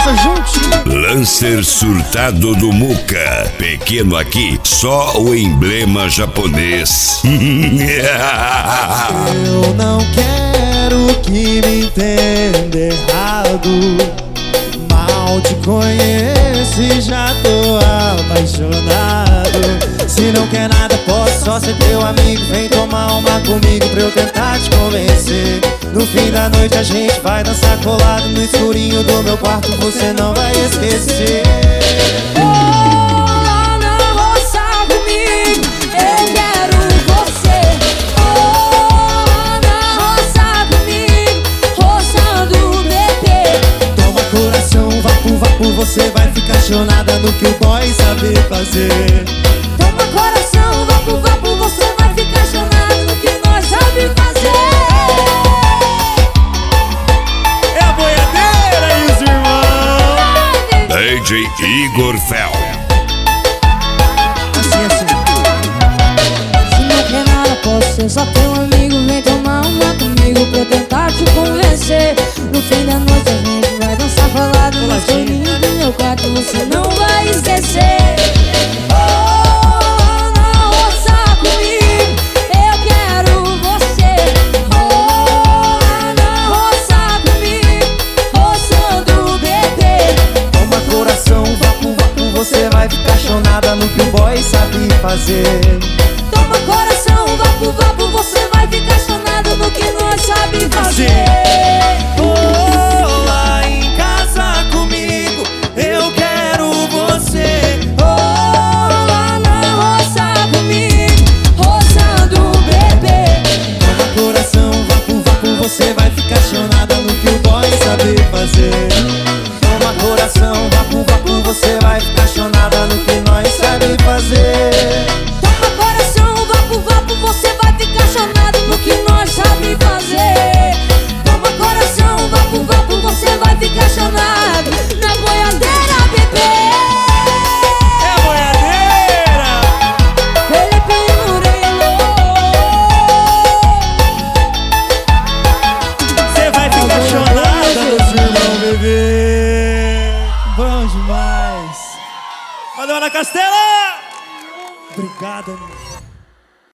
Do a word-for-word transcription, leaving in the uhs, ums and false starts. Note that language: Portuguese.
dança juntinho. Lancer surtado do Muca. Pequeno aqui, só o emblema japonês. Eu não quero que me entenda errado. Mal te conheço e já tô apaixonado. Se não quer nada, posso só ser teu amigo. Vem tomar uma comigo pra eu tentar te convencer. No fim da noite a gente vai dançar colado no escurinho do meu quarto, você não vai esquecer. Oh, não roça comigo, eu quero você. Oh, não roça comigo, roçando o bebê. Toma coração, vapo, vapo, você vai ficar chonada no que o boy sabe fazer. Toma coração, vapo, vapo, você vai ficar chonado no que nós sabe fazer. É a boiadeira e os irmãos. D J Igor Fel. Assim, assim. Se não quer nada, posso ser só teu amigo. Vem tomar uma comigo pra eu tentar te convencer. No fim da noite a gente vai dançar falado no escurinho do meu quarto, você não vai esquecer. Você vai ficar chonada no que o boy sabe fazer. Toma coração, vapo, vapo, você vai ficar chonado no que nós sabe fazer. Oh, lá em casa comigo, eu quero você. Oh, lá na roça comigo, roçando o bebê. Toma coração, vapo, vapo, você vai ficar chonada no que o boy sabe fazer. Toma coração, vapo, vapo, você vai ficar chonada no que nós sabe fazer. Toma coração, vapo, vapo, você vai ficar chonado no que nós sabe fazer. Toma coração, vapo, vapo, você vai ficar chonado na boiadeira, bebê. É a boiadeira. Felipe Murilo. Você vai ficar chonada nos irmãos, bebê. Bom demais. Valeu, Ana Castela. Obrigada, meu.